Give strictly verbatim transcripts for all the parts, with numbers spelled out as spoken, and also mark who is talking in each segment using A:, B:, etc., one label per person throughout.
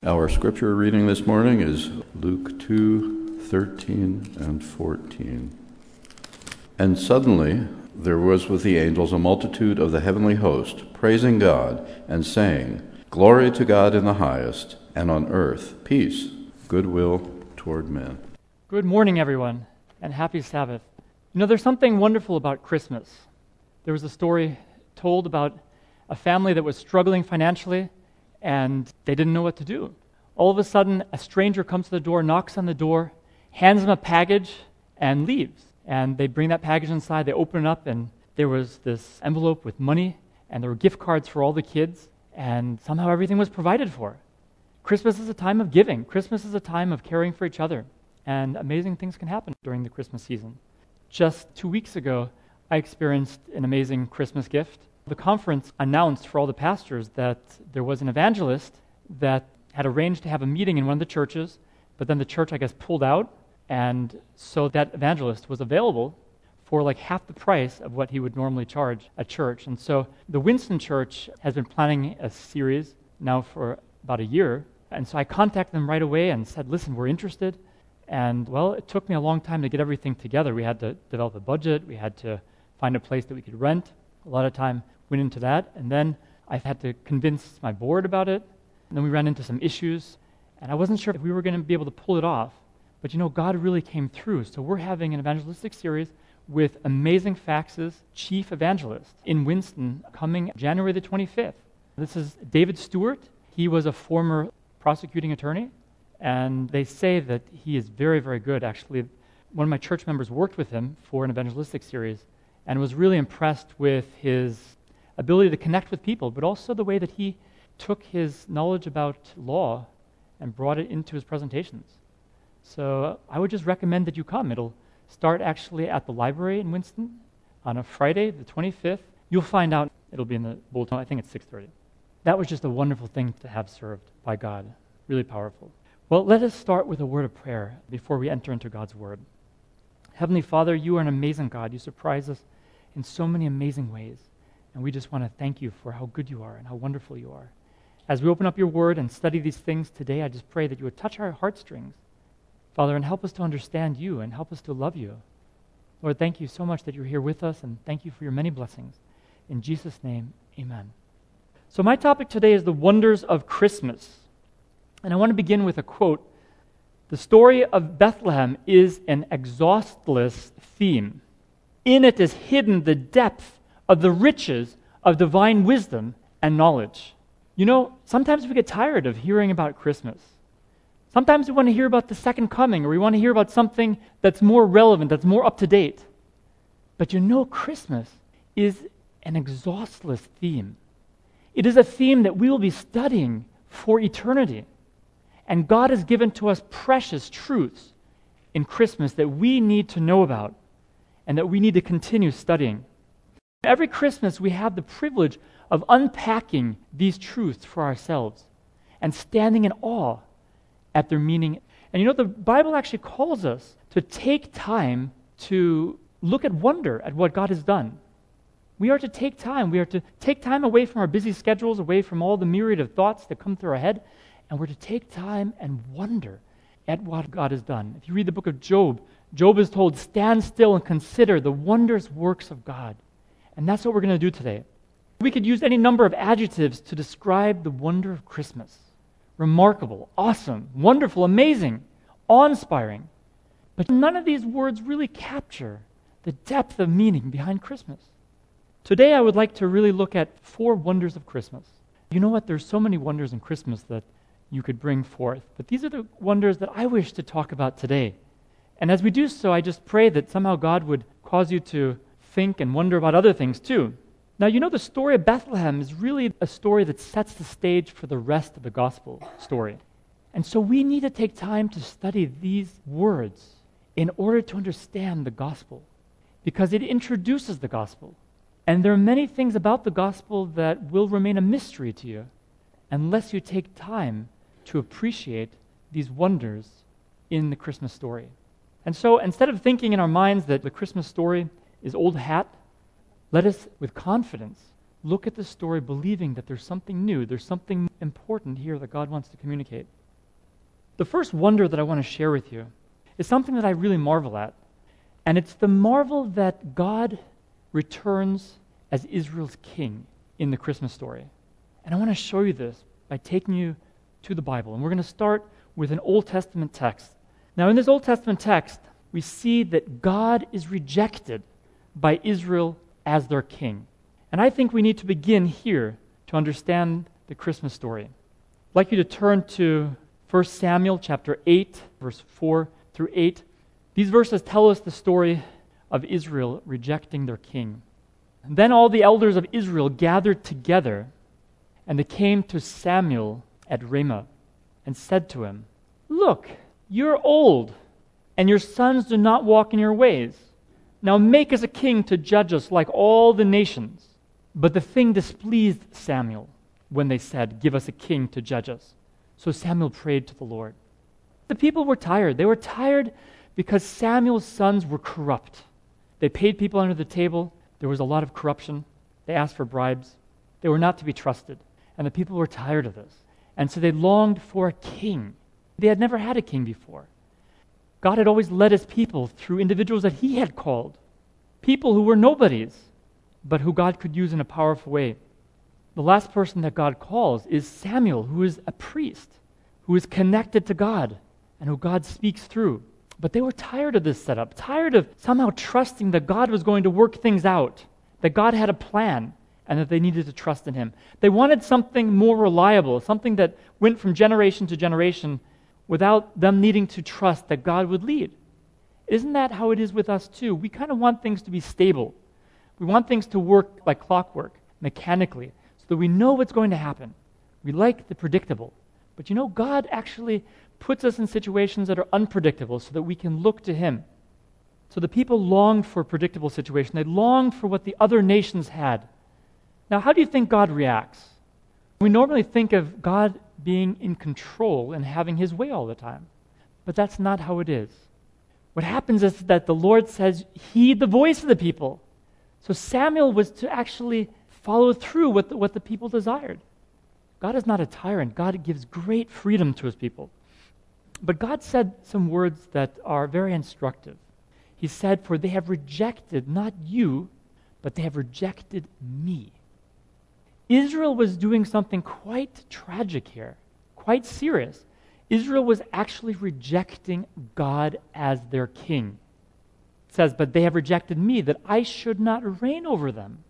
A: Our scripture reading this morning is Luke two, thirteen and fourteen. And suddenly there was with the angels a multitude of the heavenly host, praising God and saying, Glory to God in the highest, and on earth peace, goodwill toward men.
B: Good morning, everyone, and happy Sabbath. You know, there's something wonderful about Christmas. There was a story told about a family that was struggling financially, and they didn't know what to do. All of a sudden, a stranger comes to the door, knocks on the door, hands them a package, and leaves. And they bring that package inside, they open it up, and there was this envelope with money, and there were gift cards for all the kids, and somehow everything was provided for. Christmas is a time of giving. Christmas is a time of caring for each other, and amazing things can happen during the Christmas season. Just two weeks ago, I experienced an amazing Christmas gift. The conference announced for all the pastors that there was an evangelist that had arranged to have a meeting in one of the churches, but then the church, I guess, pulled out, and so that evangelist was available for like half the price of what he would normally charge a church. And so the Winston Church has been planning a series now for about a year, and so I contacted them right away and said, listen, we're interested. And, well, it took me a long time to get everything together. We had to develop a budget. We had to find a place that we could rent. A lot of time went into that. And then I had to convince my board about it. And then we ran into some issues. And I wasn't sure if we were going to be able to pull it off. But, you know, God really came through. So we're having an evangelistic series with Amazing Facts' chief evangelist in Winston coming January the twenty-fifth. This is David Stewart. He was a former prosecuting attorney. And they say that he is very, very good. Actually, one of my church members worked with him for an evangelistic series and was really impressed with his ability to connect with people, but also the way that he took his knowledge about law and brought it into his presentations. So I would just recommend that you come. It'll start actually at the library in Winston on a Friday, the twenty-fifth. You'll find out. It'll be in the bulletin. I think it's six thirty. That was just a wonderful thing to have served by God. Really powerful. Well, let us start with a word of prayer before we enter into God's Word. Heavenly Father, you are an amazing God. You surprise us in so many amazing ways. And we just want to thank you for how good you are and how wonderful you are. As we open up your Word and study these things today, I just pray that you would touch our heartstrings, Father, and help us to understand you and help us to love you. Lord, thank you so much that you're here with us, and thank you for your many blessings. In Jesus' name, amen. So my topic today is the wonders of Christmas. And I want to begin with a quote. The story of Bethlehem is an exhaustless theme. In it is hidden the depth of the riches of divine wisdom and knowledge. You know, sometimes we get tired of hearing about Christmas. Sometimes we want to hear about the second coming, or we want to hear about something that's more relevant, that's more up to date. But you know, Christmas is an exhaustless theme. It is a theme that we will be studying for eternity. And God has given to us precious truths in Christmas that we need to know about and that we need to continue studying. Every Christmas, we have the privilege of unpacking these truths for ourselves and standing in awe at their meaning. And you know, the Bible actually calls us to take time to look at wonder at what God has done. We are to take time. We are to take time away from our busy schedules, away from all the myriad of thoughts that come through our head, and we're to take time and wonder at what God has done. If you read the book of Job, Job is told, stand still and consider the wondrous works of God. And that's what we're going to do today. We could use any number of adjectives to describe the wonder of Christmas. Remarkable, awesome, wonderful, amazing, awe-inspiring. But none of these words really capture the depth of meaning behind Christmas. Today I would like to really look at four wonders of Christmas. You know what? There's so many wonders in Christmas that you could bring forth. But these are the wonders that I wish to talk about today. And as we do so, I just pray that somehow God would cause you to think and wonder about other things too. Now, you know, the story of Bethlehem is really a story that sets the stage for the rest of the gospel story. And so we need to take time to study these words in order to understand the gospel, because it introduces the gospel. And there are many things about the gospel that will remain a mystery to you unless you take time to appreciate these wonders in the Christmas story. And so instead of thinking in our minds that the Christmas story is old hat, let us, with confidence, look at the story believing that there's something new, there's something important here that God wants to communicate. The first wonder that I want to share with you is something that I really marvel at. And it's the marvel that God returns as Israel's king in the Christmas story. And I want to show you this by taking you to the Bible. And we're going to start with an Old Testament text. Now, in this Old Testament text, we see that God is rejected by Israel as their king. And I think we need to begin here to understand the Christmas story. I'd like you to turn to First Samuel chapter eight, verse four through eight. These verses tell us the story of Israel rejecting their king. And then all the elders of Israel gathered together, and they came to Samuel at Ramah and said to him, "Look, you're old, and your sons do not walk in your ways. Now make us a king to judge us like all the nations." But the thing displeased Samuel when they said, "Give us a king to judge us." So Samuel prayed to the Lord. The people were tired. They were tired because Samuel's sons were corrupt. They paid people under the table. There was a lot of corruption. They asked for bribes. They were not to be trusted. And the people were tired of this. And so they longed for a king. They had never had a king before. God had always led his people through individuals that he had called, people who were nobodies, but who God could use in a powerful way. The last person that God calls is Samuel, who is a priest, who is connected to God, and who God speaks through. But they were tired of this setup, tired of somehow trusting that God was going to work things out, that God had a plan, and that they needed to trust in him. They wanted something more reliable, something that went from generation to generation without them needing to trust that God would lead. Isn't that how it is with us too? We kind of want things to be stable. We want things to work like clockwork, mechanically, so that we know what's going to happen. We like the predictable. But you know, God actually puts us in situations that are unpredictable so that we can look to him. So the people longed for a predictable situation. They longed for what the other nations had. Now, how do you think God reacts? We normally think of God being in control and having his way all the time. But that's not how it is. What happens is that the Lord says, heed the voice of the people. So Samuel was to actually follow through with what the people desired. God is not a tyrant. God gives great freedom to his people. But God said some words that are very instructive. He said, "For they have rejected not you, but they have rejected me." Israel was doing something quite tragic here, quite serious. Israel was actually rejecting God as their king. It says, "But they have rejected me, that I should not reign over them."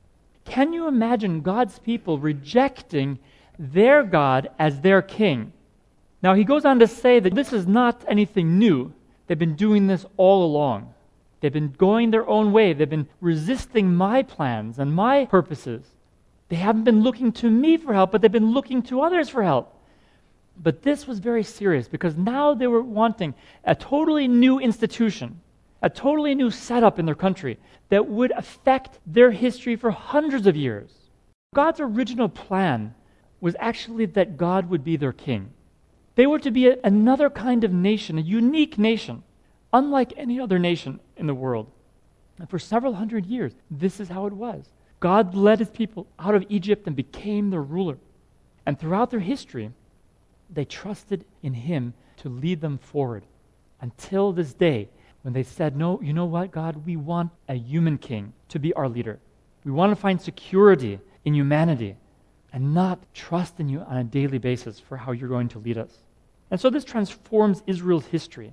B: Can you imagine God's people rejecting their God as their king? Now, he goes on to say that this is not anything new. They've been doing this all along. They've been going their own way. They've been resisting my plans and my purposes. They haven't been looking to me for help, but they've been looking to others for help. But this was very serious because now they were wanting a totally new institution, a totally new setup in their country that would affect their history for hundreds of years. God's original plan was actually that God would be their king. They were to be a, another kind of nation, a unique nation, unlike any other nation in the world. And for several hundred years, this is how it was. God led his people out of Egypt and became their ruler. And throughout their history, they trusted in him to lead them forward until this day when they said, "No, you know what, God, we want a human king to be our leader. We want to find security in humanity and not trust in you on a daily basis for how you're going to lead us." And so this transforms Israel's history.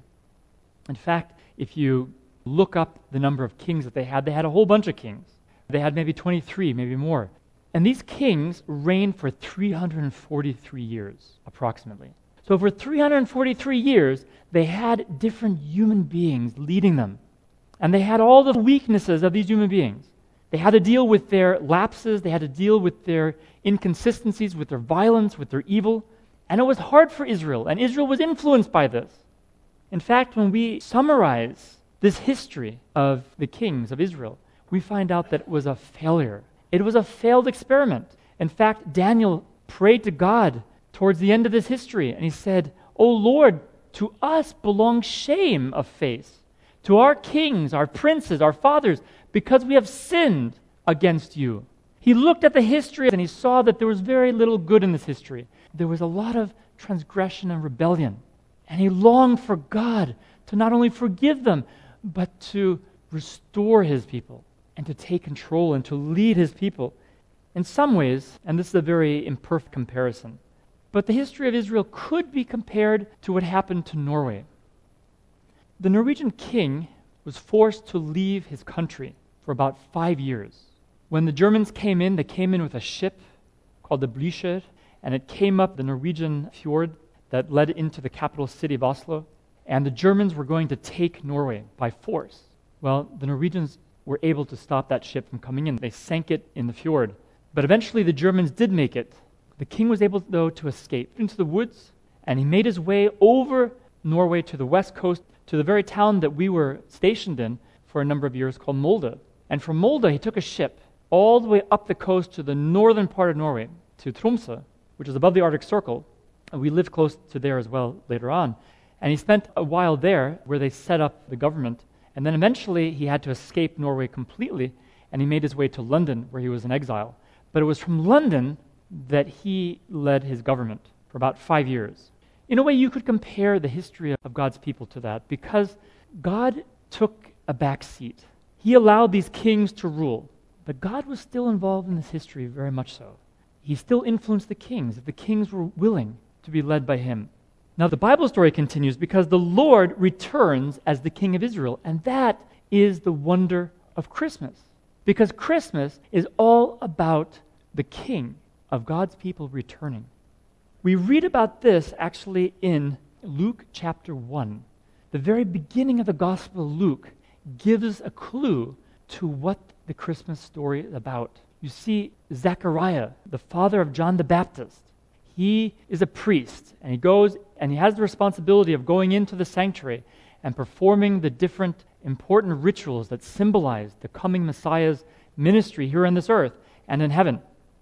B: In fact, if you look up the number of kings that they had, they had a whole bunch of kings. They had maybe twenty-three, maybe more. And these kings reigned for three hundred forty-three years, approximately. So for three hundred forty-three years, they had different human beings leading them. And they had all the weaknesses of these human beings. They had to deal with their lapses. They had to deal with their inconsistencies, with their violence, with their evil. And it was hard for Israel, and Israel was influenced by this. In fact, when we summarize this history of the kings of Israel, we find out that it was a failure. It was a failed experiment. In fact, Daniel prayed to God towards the end of this history, and he said, "O Lord, to us belongs shame of face, to our kings, our princes, our fathers, because we have sinned against you." He looked at the history and he saw that there was very little good in this history. There was a lot of transgression and rebellion. And he longed for God to not only forgive them, but to restore his people and to take control and to lead his people. In some ways, and this is a very imperfect comparison, but the history of Israel could be compared to what happened to Norway. The Norwegian king was forced to leave his country for about five years. When the Germans came in, they came in with a ship called the Blücher, and it came up the Norwegian fjord that led into the capital city of Oslo, and the Germans were going to take Norway by force. Well, the Norwegians were able to stop that ship from coming in. They sank it in the fjord. But eventually the Germans did make it. The king was able, though, to escape into the woods, and he made his way over Norway to the west coast, to the very town that we were stationed in for a number of years called Molde. And from Molde, he took a ship all the way up the coast to the northern part of Norway, to Tromsø, which is above the Arctic Circle. And we lived close to there as well later on. And he spent a while there where they set up the government. And then eventually he had to escape Norway completely, and he made his way to London, where he was in exile. But it was from London that he led his government for about five years. In a way, you could compare the history of God's people to that, because God took a back seat. He allowed these kings to rule, but God was still involved in this history, very much so. He still influenced the kings, if the kings were willing to be led by him. Now, the Bible story continues because the Lord returns as the King of Israel, and that is the wonder of Christmas. Because Christmas is all about the King of God's people returning. We read about this actually in Luke chapter one. The very beginning of the Gospel of Luke gives us a clue to what the Christmas story is about. You see, Zechariah, the father of John the Baptist, he is a priest, and he goes and he has the responsibility of going into the sanctuary and performing the different important rituals that symbolize the coming Messiah's ministry here on this earth and in heaven.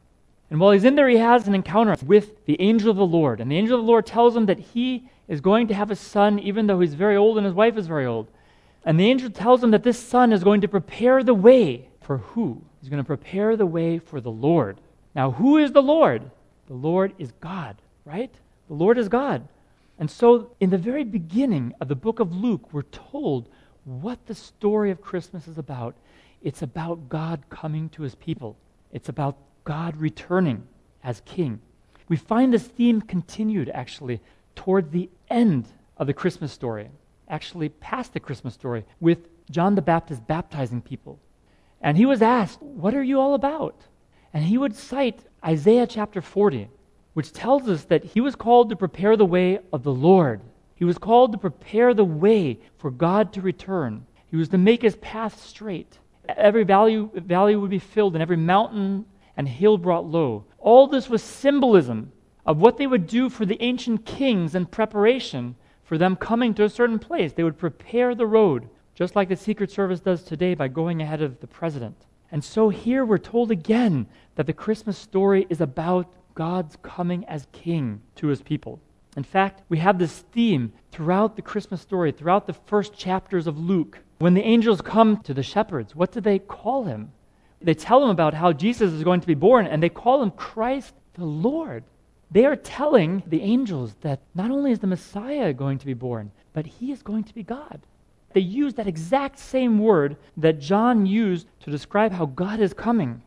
B: And while he's in there, he has an encounter with the angel of the Lord. And the angel of the Lord tells him that he is going to have a son, even though he's very old and his wife is very old. And the angel tells him that this son is going to prepare the way for who? He's going to prepare the way for the Lord. Now, who is the Lord? The Lord is God, right? The Lord is God. And so, in the very beginning of the book of Luke, we're told what the story of Christmas is about. It's about God coming to his people. It's about God returning as king. We find this theme continued, actually, toward the end of the Christmas story, actually past the Christmas story, with John the Baptist baptizing people. And he was asked, what are you all about? And he would cite Isaiah chapter forty, which tells us that he was called to prepare the way of the Lord. He was called to prepare the way for God to return. He was to make his path straight. Every valley, valley would be filled, and every mountain and hill brought low. All this was symbolism of what they would do for the ancient kings in preparation for them coming to a certain place. They would prepare the road, just like the Secret Service does today by going ahead of the president. And so here we're told again that the Christmas story is about God's coming as king to his people. In fact, we have this theme throughout the Christmas story, throughout the first chapters of Luke. When the angels come to the shepherds, what do they call him? They tell them about how Jesus is going to be born, and they call him Christ the Lord. They are telling the angels that not only is the Messiah going to be born, but he is going to be God. They use that exact same word that John used to describe how God is coming.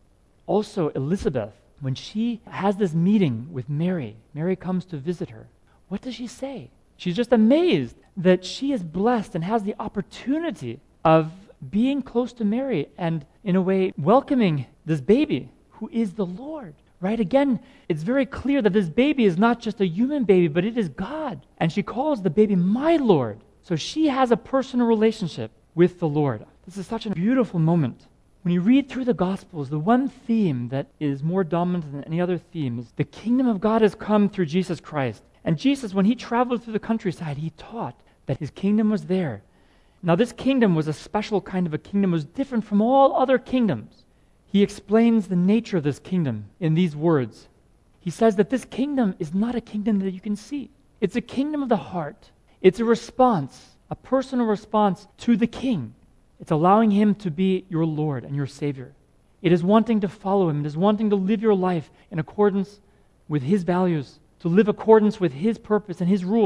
B: Also, Elizabeth, when she has this meeting with Mary, Mary comes to visit her. What does she say? She's just amazed that she is blessed and has the opportunity of being close to Mary and, in a way, welcoming this baby who is the Lord. Right? Again, it's very clear that this baby is not just a human baby, but it is God. And she calls the baby my Lord. So she has a personal relationship with the Lord. This is such a beautiful moment. When you read through the Gospels, the one theme that is more dominant than any other theme is the kingdom of God has come through Jesus Christ. And Jesus, when he traveled through the countryside, he taught that his kingdom was there. Now, this kingdom was a special kind of a kingdom. It was different from all other kingdoms. He explains the nature of this kingdom in these words. He says that this kingdom is not a kingdom that you can see. It's a kingdom of the heart. It's a response, a personal response to the king. It's allowing him to be your Lord and your Savior. It is wanting to follow him. It is wanting to live your life in accordance with his values, to live accordance with his purpose and his rule.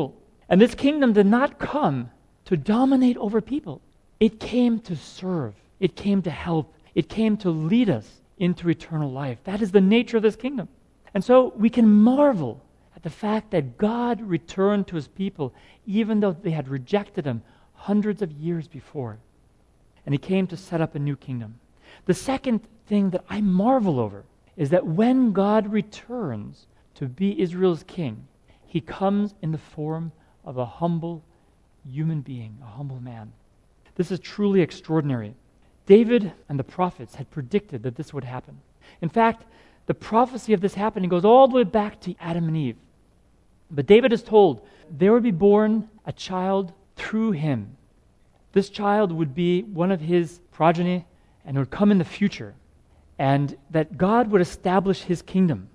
B: And this kingdom did not come to dominate over people. It came to serve. It came to help. It came to lead us into eternal life. That is the nature of this kingdom. And so we can marvel at the fact that God returned to his people even though they had rejected him hundreds of years before. And he came to set up a new kingdom. The second thing that I marvel over is that when God returns to be Israel's king, he comes in the form of a humble human being, a humble man. This is truly extraordinary. David and the prophets had predicted that this would happen. In fact, the prophecy of this happening goes all the way back to Adam and Eve. But David is told there would be born a child through him. This child would be one of his progeny and would come in the future, and that God would establish his kingdom.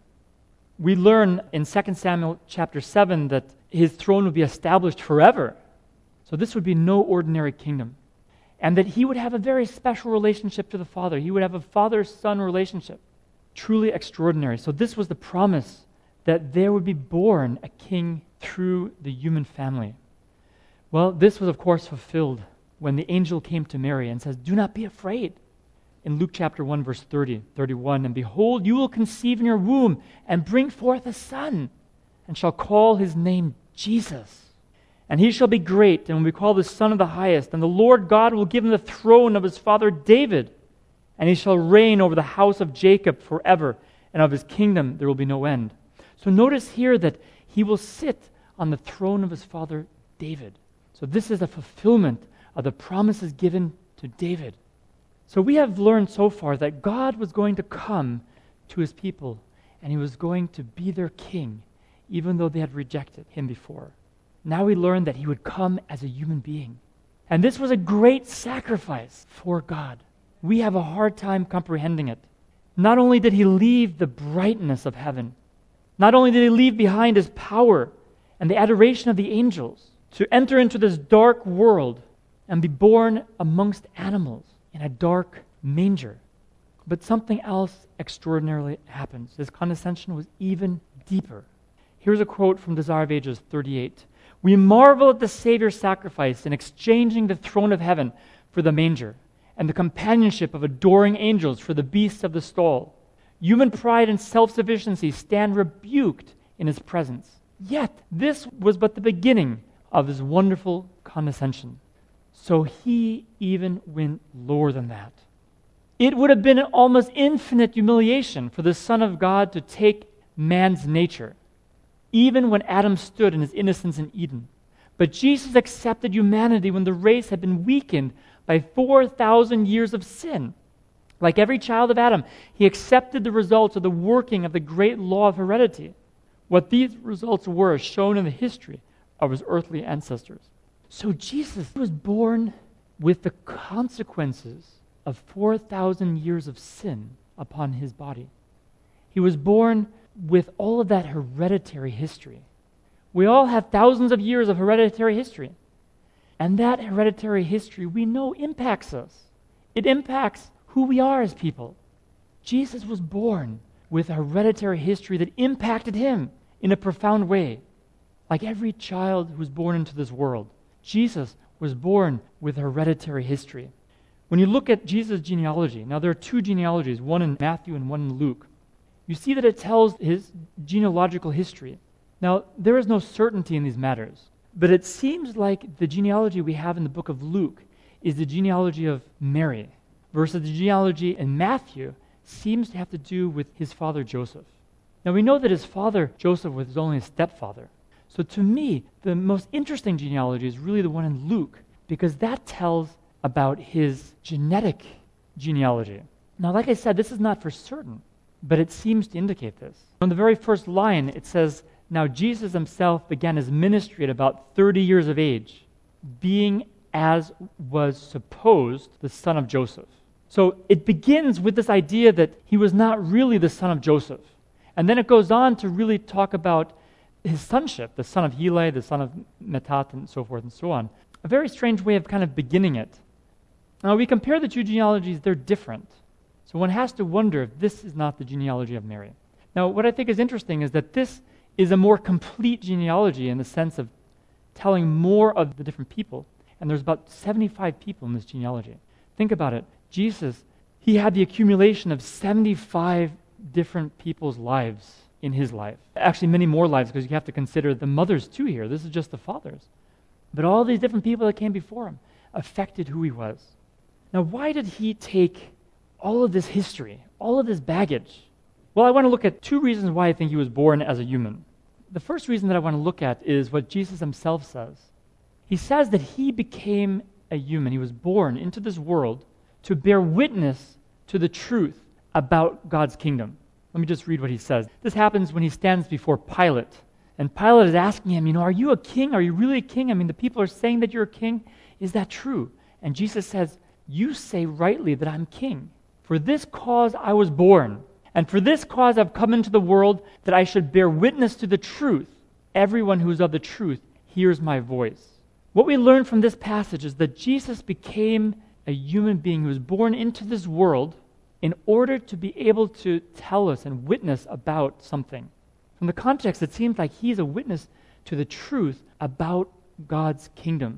B: We learn in Second Samuel chapter seven that his throne would be established forever. So this would be no ordinary kingdom. And that he would have a very special relationship to the Father. He would have a father-son relationship. Truly extraordinary. So this was the promise that there would be born a king through the human family. Well, this was of course fulfilled when the angel came to Mary and says, "Do not be afraid." In Luke chapter one, verse thirty, thirty-one, "And behold, you will conceive in your womb and bring forth a son, and shall call his name Jesus. And he shall be great, and will be called the Son of the Highest. And the Lord God will give him the throne of his father David, and he shall reign over the house of Jacob forever, and of his kingdom there will be no end." So notice here that he will sit on the throne of his father David. So this is a fulfillment of the promises given to David. So we have learned so far that God was going to come to his people, and he was going to be their king, even though they had rejected him before. Now we learn that he would come as a human being. And this was a great sacrifice for God. We have a hard time comprehending it. Not only did he leave the brightness of heaven, not only did he leave behind his power and the adoration of the angels to enter into this dark world and be born amongst animals in a dark manger, but something else extraordinarily happens. His condescension was even deeper. Here's a quote from Desire of Ages thirty-eight. "We marvel at the Savior's sacrifice in exchanging the throne of heaven for the manger, and the companionship of adoring angels for the beasts of the stall. Human pride and self-sufficiency stand rebuked in his presence. Yet this was but the beginning of his wonderful condescension. So he even went lower than that. It would have been an almost infinite humiliation for the Son of God to take man's nature, even when Adam stood in his innocence in Eden. But Jesus accepted humanity when the race had been weakened by four thousand years of sin. Like every child of Adam, he accepted the results of the working of the great law of heredity. What these results were is shown in the history of his earthly ancestors. So Jesus was born with the consequences of four thousand years of sin upon his body. He was born with all of that hereditary history. We all have thousands of years of hereditary history. And that hereditary history we know impacts us. It impacts who we are as people. Jesus was born with a hereditary history that impacted him in a profound way. Like every child who was born into this world, Jesus was born with a hereditary history. When you look at Jesus' genealogy, now there are two genealogies, one in Matthew and one in Luke. You see that it tells his genealogical history. Now, there is no certainty in these matters, but it seems like the genealogy we have in the book of Luke is the genealogy of Mary, versus the genealogy in Matthew seems to have to do with his father Joseph. Now, we know that his father Joseph was only a stepfather. So to me, the most interesting genealogy is really the one in Luke, because that tells about his genetic genealogy. Now, like I said, this is not for certain, but it seems to indicate this. On the very first line, it says, "Now Jesus himself began his ministry at about thirty years of age, being as was supposed the son of Joseph." So it begins with this idea that he was not really the son of Joseph. And then it goes on to really talk about his sonship, the son of Heli, the son of Matthat, and so forth and so on. A very strange way of kind of beginning it. Now, we compare the two genealogies, they're different. So one has to wonder if this is not the genealogy of Mary. Now, what I think is interesting is that this is a more complete genealogy in the sense of telling more of the different people. And there's about seventy-five people in this genealogy. Think about it. Jesus, he had the accumulation of seventy-five different people's lives in his life. Actually, many more lives, because you have to consider the mothers too here. This is just the fathers. But all these different people that came before him affected who he was. Now, why did he take all of this history, all of this baggage? Well, I want to look at two reasons why I think he was born as a human. The first reason that I want to look at is what Jesus himself says. He says that he became a human. He was born into this world to bear witness to the truth about God's kingdom. Let me just read what he says. This happens when he stands before Pilate. And Pilate is asking him, you know, are you a king? Are you really a king? I mean, the people are saying that you're a king. Is that true? And Jesus says, you say rightly that I'm king. For this cause I was born. And for this cause I've come into the world, that I should bear witness to the truth. Everyone who is of the truth hears my voice. What we learn from this passage is that Jesus became a human being who was born into this world in order to be able to tell us and witness about something. From the context, it seems like he's a witness to the truth about God's kingdom.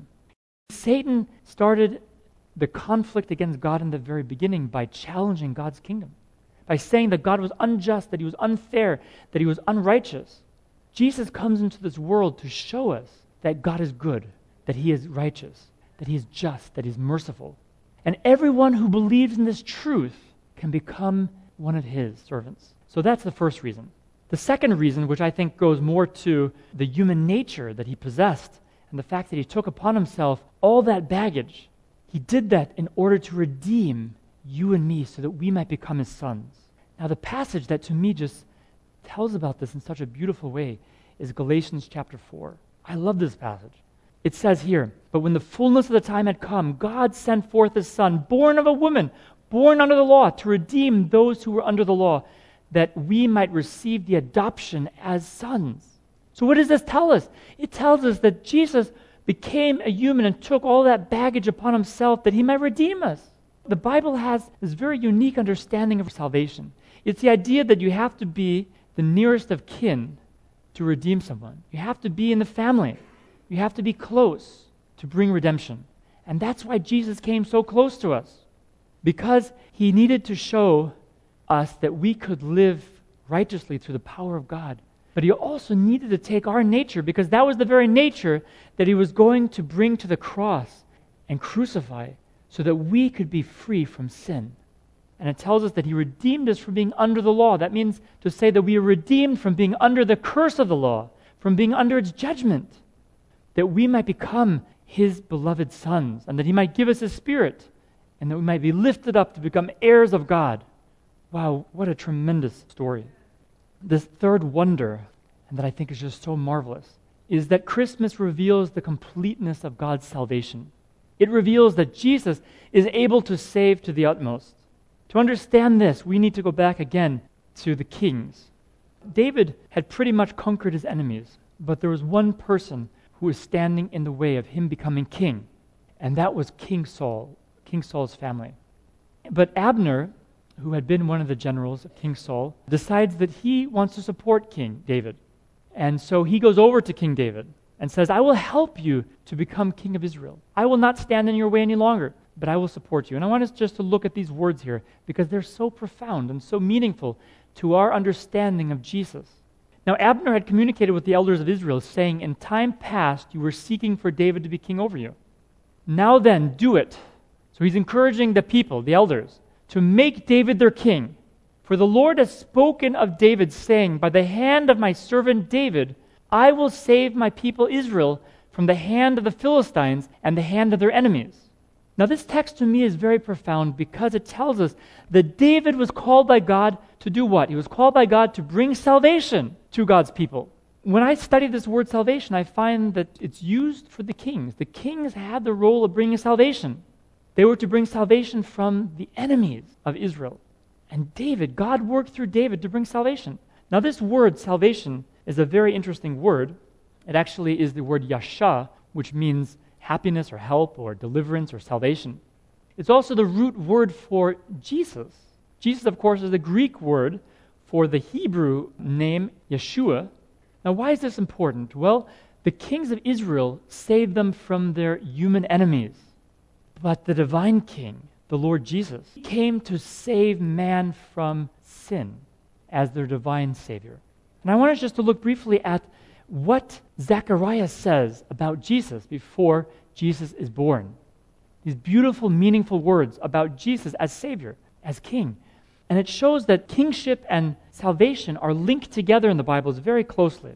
B: Satan started the conflict against God in the very beginning by challenging God's kingdom, by saying that God was unjust, that he was unfair, that he was unrighteous. Jesus comes into this world to show us that God is good, that he is righteous, that he is just, that he is merciful. And everyone who believes in this truth can become one of his servants. So that's the first reason. The second reason, which I think goes more to the human nature that he possessed and the fact that he took upon himself all that baggage, he did that in order to redeem you and me so that we might become his sons. Now, the passage that to me just tells about this in such a beautiful way is Galatians chapter four. I love this passage. It says here, but when the fullness of the time had come, God sent forth his Son, born of a woman, born under the law, to redeem those who were under the law, that we might receive the adoption as sons. So what does this tell us? It tells us that Jesus became a human and took all that baggage upon himself that he might redeem us. The Bible has this very unique understanding of salvation. It's the idea that you have to be the nearest of kin to redeem someone. You have to be in the family. You have to be close to bring redemption. And that's why Jesus came so close to us, because he needed to show us that we could live righteously through the power of God. But he also needed to take our nature, because that was the very nature that he was going to bring to the cross and crucify so that we could be free from sin. And it tells us that he redeemed us from being under the law. That means to say that we are redeemed from being under the curse of the law, from being under its judgment, that we might become his beloved sons, and that he might give us his Spirit, and that we might be lifted up to become heirs of God. Wow, what a tremendous story. This third wonder, and that I think is just so marvelous, is that Christmas reveals the completeness of God's salvation. It reveals that Jesus is able to save to the utmost. To understand this, we need to go back again to the kings. David had pretty much conquered his enemies, but there was one person who was standing in the way of him becoming king, and that was King Saul, King Saul's family. But Abner, who had been one of the generals of King Saul, decides that he wants to support King David. And so he goes over to King David and says, I will help you to become king of Israel. I will not stand in your way any longer, but I will support you. And I want us just to look at these words here, because they're so profound and so meaningful to our understanding of Jesus. Now, Abner had communicated with the elders of Israel, saying, in time past you were seeking for David to be king over you. Now then, do it. So he's encouraging the people, the elders, to make David their king. For the Lord has spoken of David, saying, by the hand of my servant David, I will save my people Israel from the hand of the Philistines and the hand of their enemies. Now this text to me is very profound, because it tells us that David was called by God to do what? He was called by God to bring salvation to God's people. When I study this word salvation, I find that it's used for the kings. The kings had the role of bringing salvation. They were to bring salvation from the enemies of Israel. And David, God worked through David to bring salvation. Now this word, salvation, is a very interesting word. It actually is the word yasha, which means happiness or help or deliverance or salvation. It's also the root word for Jesus. Jesus, of course, is the Greek word for the Hebrew name Yeshua. Now, why is this important? Well, The kings of Israel saved them from their human enemies. But the divine king, the Lord Jesus, came to save man from sin as their divine Savior. And I want us just to look briefly at what Zechariah says about Jesus before Jesus is born. These beautiful, meaningful words about Jesus as Savior, as King. And it shows that kingship and salvation are linked together in the Bible very closely.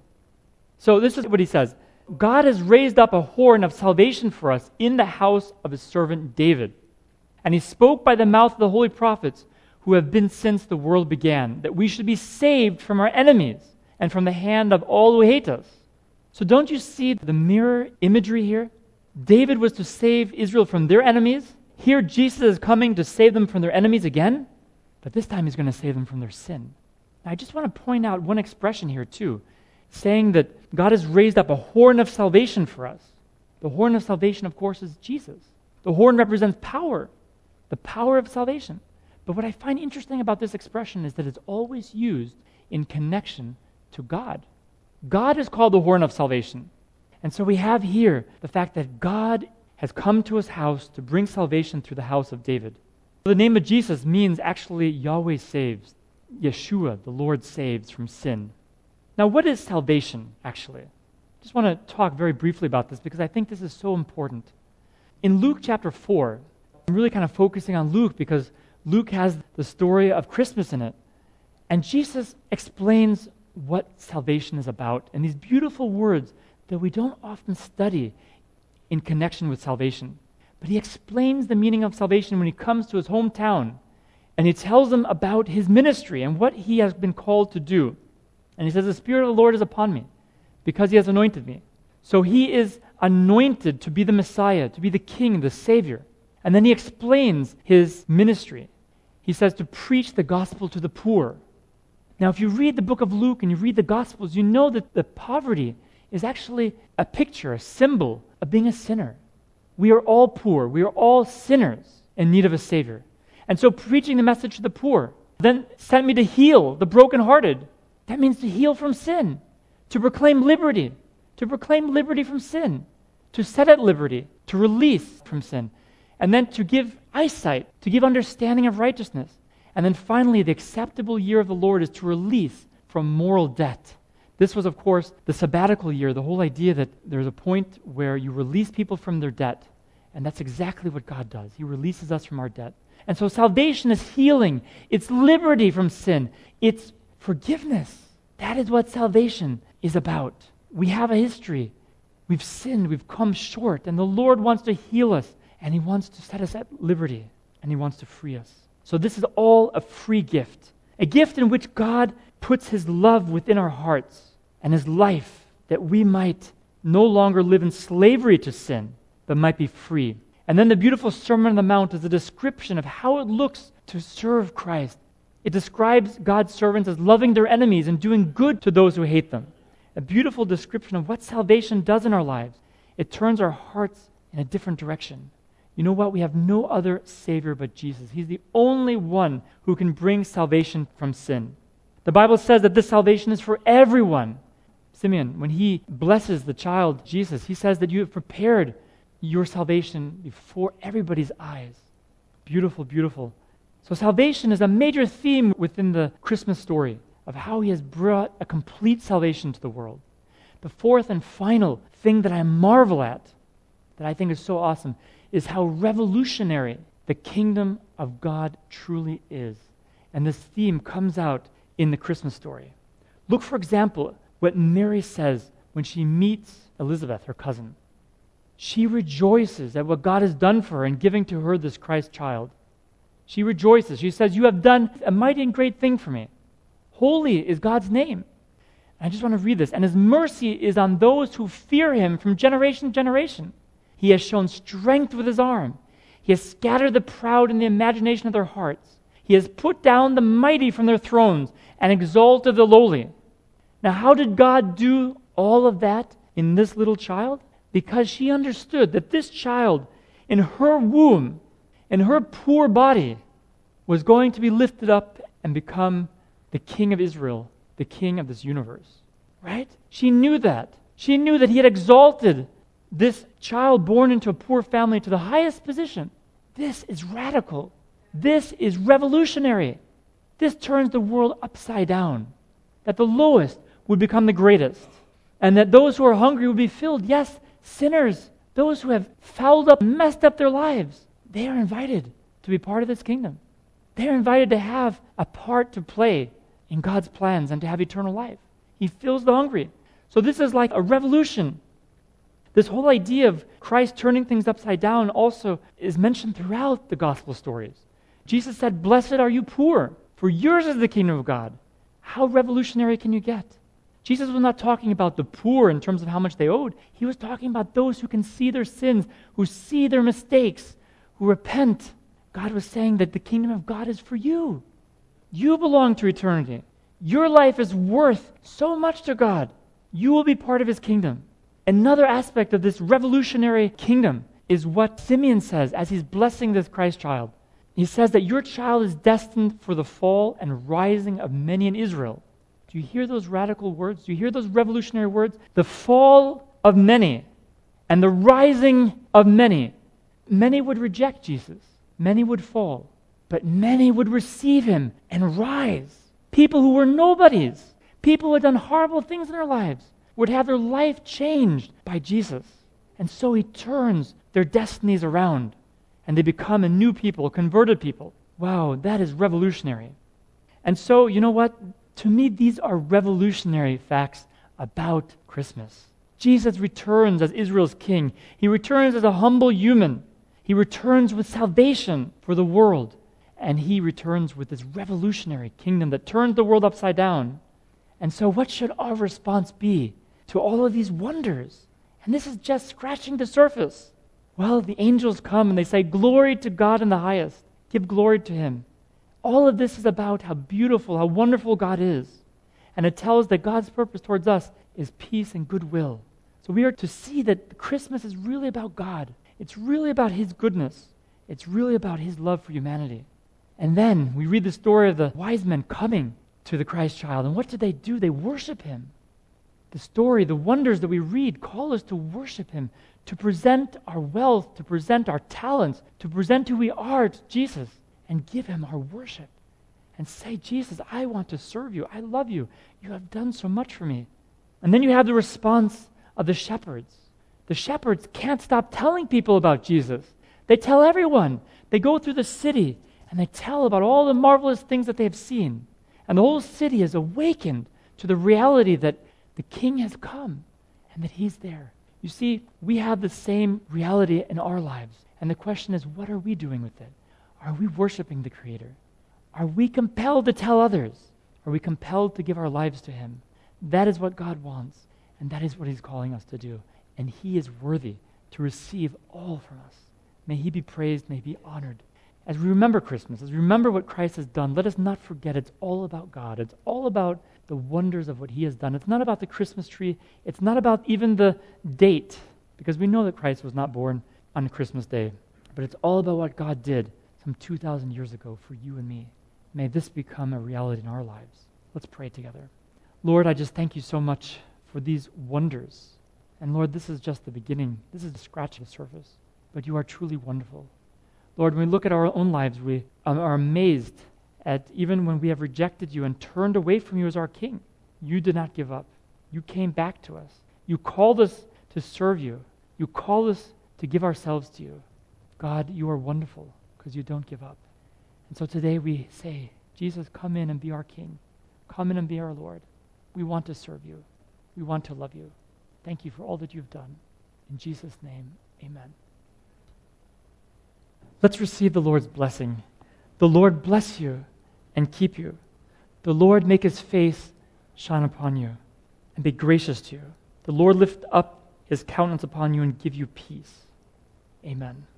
B: So this is what he says. God has raised up a horn of salvation for us in the house of his servant David. And he spoke by the mouth of the holy prophets who have been since the world began, that we should be saved from our enemies and from the hand of all who hate us. So don't you see the mirror imagery here? David was to save Israel from their enemies. Here Jesus is coming to save them from their enemies again, but this time he's going to save them from their sin. Now, I just want to point out one expression here too, saying that God has raised up a horn of salvation for us. The horn of salvation, of course, is Jesus. The horn represents power, the power of salvation. But what I find interesting about this expression is that it's always used in connection to God. God is called the horn of salvation. And so we have here the fact that God has come to his house to bring salvation through the house of David. The name of Jesus means actually Yahweh saves. Yeshua, the Lord saves from sin. Now, what is salvation, actually? I just want to talk very briefly about this because I think this is so important. In Luke chapter four, I'm really kind of focusing on Luke because Luke has the story of Christmas in it. And Jesus explains what salvation is about in these beautiful words that we don't often study in connection with salvation. But he explains the meaning of salvation when he comes to his hometown and he tells them about his ministry and what he has been called to do. And he says, the Spirit of the Lord is upon me because he has anointed me. So he is anointed to be the Messiah, to be the King, the Savior. And then he explains his ministry. He says to preach the gospel to the poor. Now, if you read the book of Luke and you read the Gospels, you know that the poverty is actually a picture, a symbol of being a sinner. We are all poor. We are all sinners in need of a Savior. And so preaching the message to the poor then sent me to heal the brokenhearted. That means to heal from sin, to proclaim liberty, to proclaim liberty from sin, to set at liberty, to release from sin, and then to give eyesight, to give understanding of righteousness. And then finally, the acceptable year of the Lord is to release from moral debt. This was, of course, the sabbatical year, the whole idea that there's a point where you release people from their debt. And that's exactly what God does. He releases us from our debt. And so salvation is healing. It's liberty from sin. It's forgiveness. That is what salvation is about. We have a history. We've sinned. We've come short. And the Lord wants to heal us. And he wants to set us at liberty. And he wants to free us. So this is all a free gift. A gift in which God puts his love within our hearts and his life that we might no longer live in slavery to sin, but might be free. And then the beautiful Sermon on the Mount is a description of how it looks to serve Christ. It describes God's servants as loving their enemies and doing good to those who hate them. A beautiful description of what salvation does in our lives. It turns our hearts in a different direction. You know what? We have no other Savior but Jesus. He's the only one who can bring salvation from sin. The Bible says that this salvation is for everyone. Simeon, when he blesses the child Jesus, he says that you have prepared your salvation before everybody's eyes. Beautiful, beautiful. So salvation is a major theme within the Christmas story of how he has brought a complete salvation to the world. The fourth and final thing that I marvel at, that I think is so awesome, is how revolutionary the kingdom of God truly is. And this theme comes out in the Christmas story. Look, for example, what Mary says when she meets Elizabeth, her cousin. She rejoices at what God has done for her in giving to her this Christ child. She rejoices. She says, "You have done a mighty and great thing for me. Holy is God's name." And I just want to read this. "And his mercy is on those who fear him from generation to generation. He has shown strength with his arm. He has scattered the proud in the imagination of their hearts. He has put down the mighty from their thrones and exalted the lowly." Now, how did God do all of that in this little child? Because she understood that this child in her womb, in her poor body, was going to be lifted up and become the king of Israel, the king of this universe. Right? She knew that. She knew that he had exalted this child born into a poor family to the highest position. This is radical. This is revolutionary. This turns the world upside down. That the lowest would become the greatest. And that those who are hungry would be filled. Yes, sinners, those who have fouled up, messed up their lives, they are invited to be part of this kingdom. They are invited to have a part to play in God's plans and to have eternal life. He fills the hungry. So this is like a revolution. This whole idea of Christ turning things upside down also is mentioned throughout the gospel stories. Jesus said, "Blessed are you poor, for yours is the kingdom of God." How revolutionary can you get? Jesus was not talking about the poor in terms of how much they owed. He was talking about those who can see their sins, who see their mistakes, who repent. God was saying that the kingdom of God is for you. You belong to eternity. Your life is worth so much to God. You will be part of his kingdom. Another aspect of this revolutionary kingdom is what Simeon says as he's blessing this Christ child. He says that your child is destined for the fall and rising of many in Israel. Do you hear those radical words? Do you hear those revolutionary words? The fall of many and the rising of many. Many would reject Jesus. Many would fall. But many would receive him and rise. People who were nobodies, people who had done horrible things in their lives, would have their life changed by Jesus. And so he turns their destinies around, and they become a new people, a converted people. Wow, that is revolutionary. And so, you know what? To me, these are revolutionary facts about Christmas. Jesus returns as Israel's king. He returns as a humble human. He returns with salvation for the world. And he returns with this revolutionary kingdom that turns the world upside down. And so what should our response be to all of these wonders? And this is just scratching the surface. Well, the angels come and they say, "Glory to God in the highest. Give glory to him." All of this is about how beautiful, how wonderful God is. And it tells that God's purpose towards us is peace and goodwill. So we are to see that Christmas is really about God. It's really about his goodness. It's really about his love for humanity. And then we read the story of the wise men coming to the Christ child. And what did they do? They worship him. The story, the wonders that we read call us to worship him, to present our wealth, to present our talents, to present who we are to Jesus and give him our worship. And say, "Jesus, I want to serve you. I love you. You have done so much for me." And then you have the response of the shepherds. The shepherds can't stop telling people about Jesus. They tell everyone. They go through the city and they tell about all the marvelous things that they have seen. And the whole city is awakened to the reality that the King has come and that he's there. You see, we have the same reality in our lives. And the question is, what are we doing with it? Are we worshiping the Creator? Are we compelled to tell others? Are we compelled to give our lives to him? That is what God wants, and that is what he's calling us to do. And he is worthy to receive all from us. May he be praised, may he be honored. As we remember Christmas, as we remember what Christ has done, let us not forget it's all about God. It's all about the wonders of what he has done. It's not about the Christmas tree. It's not about even the date, because we know that Christ was not born on Christmas Day. But it's all about what God did some two thousand years ago for you and me. May this become a reality in our lives. Let's pray together. Lord, I just thank you so much for these wonders. And Lord, this is just the beginning. This is the scratch of the surface. But you are truly wonderful. Lord, when we look at our own lives, we are amazed at even when we have rejected you and turned away from you as our King. You did not give up. You came back to us. You called us to serve you. You called us to give ourselves to you. God, you are wonderful because you don't give up. And so today we say, Jesus, come in and be our King. Come in and be our Lord. We want to serve you. We want to love you. Thank you for all that you've done. In Jesus' name, amen. Let's receive the Lord's blessing. The Lord bless you and keep you. The Lord make his face shine upon you and be gracious to you. The Lord lift up his countenance upon you and give you peace. Amen.